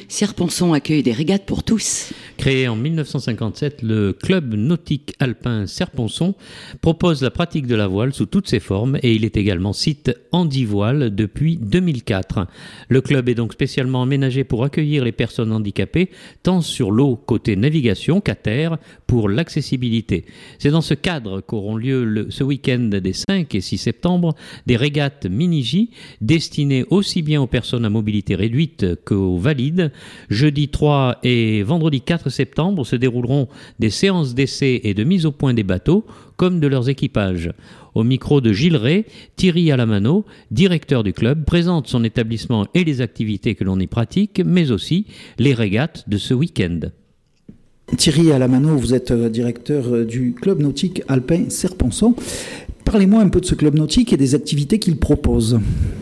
Serponçon accueille des régates pour tous. Créé en 1957, le club nautique alpin Serponçon propose la pratique de la voile sous toutes ses formes et il est également site handivoile depuis 2004. Le club est donc spécialement aménagé pour accueillir les personnes handicapées tant sur l'eau côté navigation qu'à terre pour l'accessibilité. C'est dans ce cadre qu'auront lieu ce week-end des 5 et 6 septembre des régates mini-J destinées aussi bien aux personnes à mobilité réduite qu'aux valides. Jeudi 3 et vendredi 4 septembre se dérouleront des séances d'essai et de mise au point des bateaux comme de leurs équipages. Au micro de Gilles Ray, Thierry Alamano, directeur du club, présente son établissement et les activités que l'on y pratique, mais aussi les régates de ce week-end. Thierry Alamano, vous êtes directeur du club nautique alpin Serponçon. Parlez-moi un peu de ce club nautique et des activités qu'il propose.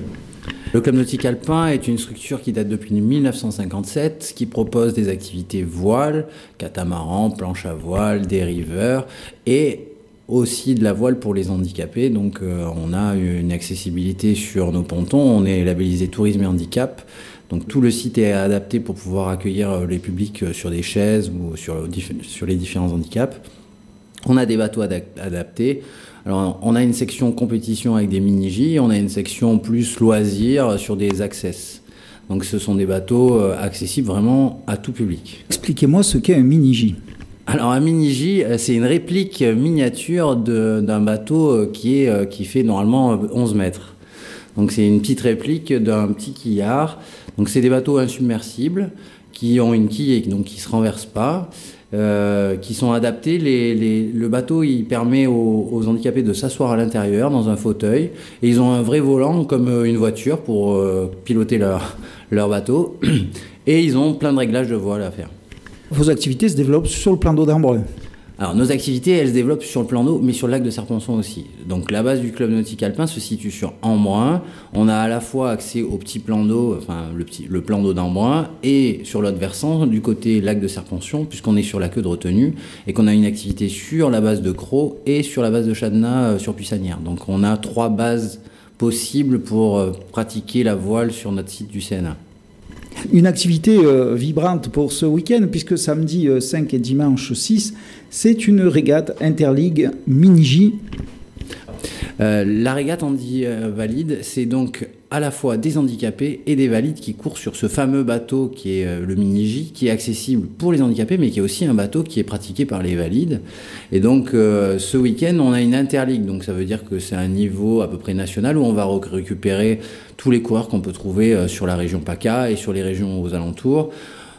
Le Club nautique alpin est une structure qui date depuis 1957, qui propose des activités voile, catamaran, planche à voile, dériveur et aussi de la voile pour les handicapés. Donc on a une accessibilité sur nos pontons, on est labellisé tourisme et handicap. Donc tout le site est adapté pour pouvoir accueillir les publics sur des chaises ou sur les différents handicaps. On a des bateaux adaptés. Alors, on a une section compétition avec des mini-J, on a une section plus loisirs sur des access. Donc ce sont des bateaux accessibles vraiment à tout public. Expliquez-moi ce qu'est un mini-J. Alors un mini-J, c'est une réplique miniature d'un bateau qui fait normalement 11 mètres. Donc c'est une petite réplique d'un petit quillard. Donc c'est des bateaux insubmersibles qui ont une quille et donc qui ne se renversent pas. Qui sont adaptés. Le bateau, il permet aux handicapés de s'asseoir à l'intérieur dans un fauteuil et ils ont un vrai volant comme une voiture pour piloter leur bateau et ils ont plein de réglages de voile à faire. Vos activités se développent sur le plan d'eau d'Embrun. Alors nos activités, elles se développent sur le plan d'eau, mais sur le lac de Serponçon aussi. Donc la base du club nautique alpin se situe sur Embrun. On a à la fois accès au petit plan d'eau, enfin le plan d'eau d'Embrun, et sur l'autre versant, du côté lac de Serponçon, puisqu'on est sur la queue de retenue, et qu'on a une activité sur la base de Crau et sur la base de Chadenat sur Pussanière. Donc on a 3 bases possibles pour pratiquer la voile sur notre site du CNA. Une activité vibrante pour ce week-end, puisque samedi 5 et dimanche 6, c'est une régate interligue mini-J. La régate handi-valide, c'est donc à la fois des handicapés et des valides qui courent sur ce fameux bateau qui est le mini-J, qui est accessible pour les handicapés, mais qui est aussi un bateau qui est pratiqué par les valides. Et donc ce week-end, on a une interligue, donc ça veut dire que c'est un niveau à peu près national où on va récupérer tous les coureurs qu'on peut trouver sur la région PACA et sur les régions aux alentours.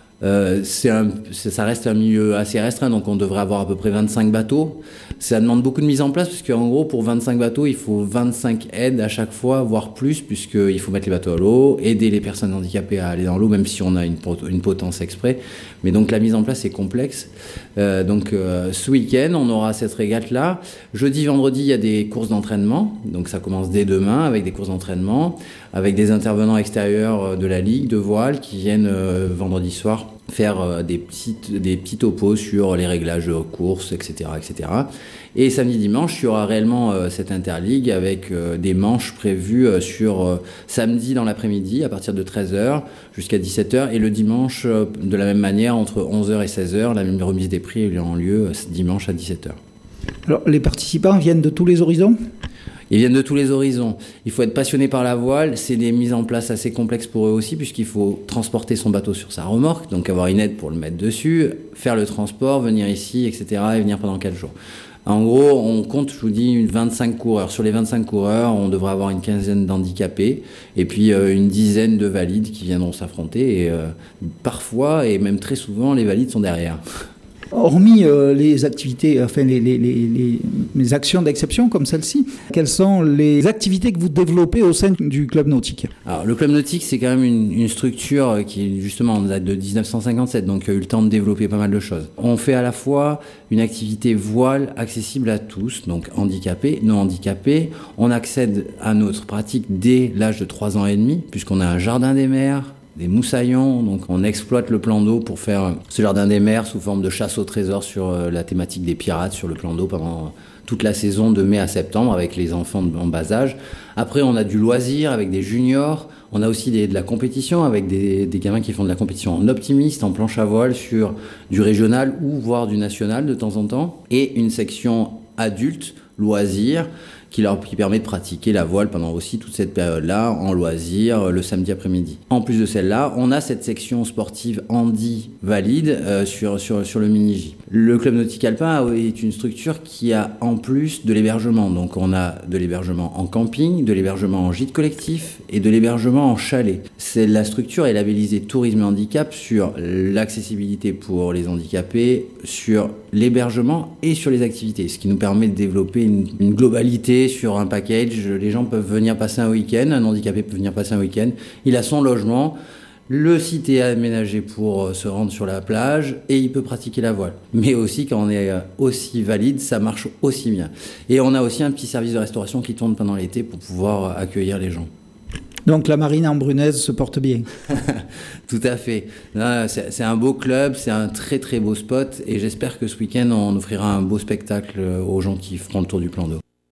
Ça reste un milieu assez restreint, donc on devrait avoir à peu près 25 bateaux. Ça demande beaucoup de mise en place, parce qu'en gros, pour 25 bateaux, il faut 25 aides à chaque fois, voire plus, puisqu'il faut mettre les bateaux à l'eau, aider les personnes handicapées à aller dans l'eau, même si on a une potence exprès. Mais donc la mise en place est complexe. Ce week-end, on aura cette régate-là. Jeudi, vendredi, il y a des courses d'entraînement. Donc ça commence dès demain avec des courses d'entraînement, avec des intervenants extérieurs de la Ligue de voile qui viennent vendredi soir faire des petits topos sur les réglages de course, etc., etc. Et samedi, dimanche, il y aura réellement cette interligue avec des manches prévues sur samedi dans l'après-midi à partir de 13h jusqu'à 17h et le dimanche de la même manière entre 11h et 16h. La même remise des prix ayant lieu dimanche à 17h. Alors, les participants viennent de tous les horizons ? Ils viennent de tous les horizons. Il faut être passionné par la voile. C'est des mises en place assez complexes pour eux aussi, puisqu'il faut transporter son bateau sur sa remorque, donc avoir une aide pour le mettre dessus, faire le transport, venir ici, etc. et venir pendant 4 jours. En gros, on compte, je vous dis, 25 coureurs. Sur les 25 coureurs, on devrait avoir une quinzaine d'handicapés et puis une dizaine de valides qui viendront s'affronter. Et parfois, et même très souvent, les valides sont derrière. Hormis les activités, enfin les actions d'exception comme celle-ci, quelles sont les activités que vous développez au sein du club nautique ? Alors, le club nautique, c'est quand même une structure qui, justement, date de 1957, donc a eu le temps de développer pas mal de choses. On fait à la fois une activité voile accessible à tous, donc handicapés, non handicapés. On accède à notre pratique dès l'âge de 3 ans et demi, puisqu'on a un jardin des mers, des moussaillons. Donc on exploite le plan d'eau pour faire ce jardin des mers sous forme de chasse au trésor sur la thématique des pirates sur le plan d'eau pendant toute la saison de mai à septembre avec les enfants en bas âge. Après, on a du loisir avec des juniors. On a aussi de la compétition avec des gamins qui font de la compétition en optimiste, en planche à voile sur du régional ou voire du national de temps en temps. Et une section adulte, loisirs, qui permet de pratiquer la voile pendant aussi toute cette période-là, en loisir, le samedi après-midi. En plus de celle-là, on a cette section sportive handi valide sur le mini-J. Le club nautique alpin est une structure qui a en plus de l'hébergement. Donc on a de l'hébergement en camping, de l'hébergement en gîte collectif et de l'hébergement en chalet. La structure est labellisée tourisme et handicap sur l'accessibilité pour les handicapés, sur l'hébergement et sur les activités, ce qui nous permet de développer une globalité sur un package. Les gens peuvent venir passer un week-end, un handicapé peut venir passer un week-end, il a son logement, le site est aménagé pour se rendre sur la plage et il peut pratiquer la voile. Mais aussi, quand on est aussi valide, ça marche aussi bien. Et on a aussi un petit service de restauration qui tourne pendant l'été pour pouvoir accueillir les gens. Donc la marine embrunnaise se porte bien. Tout à fait. C'est un beau club, c'est un très très beau spot et j'espère que ce week-end on offrira un beau spectacle aux gens qui feront le tour du plan d'eau.